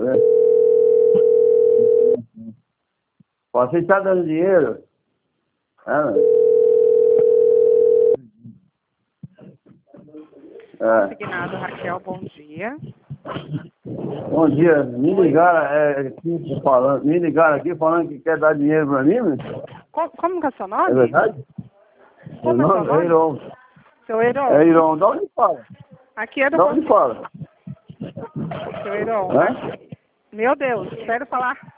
Você está dando dinheiro? Consignado, Raquel, bom dia. Bom dia, me ligaram aqui falando que quer dar dinheiro pra mim, né? Como que é seu nome? É verdade? Como Meu é seu nome é nome? Iron. Seu Heron. É Iron, de onde fala? Aqui é do De onde fala? Seu Heron. Hã? Meu Deus, espero falar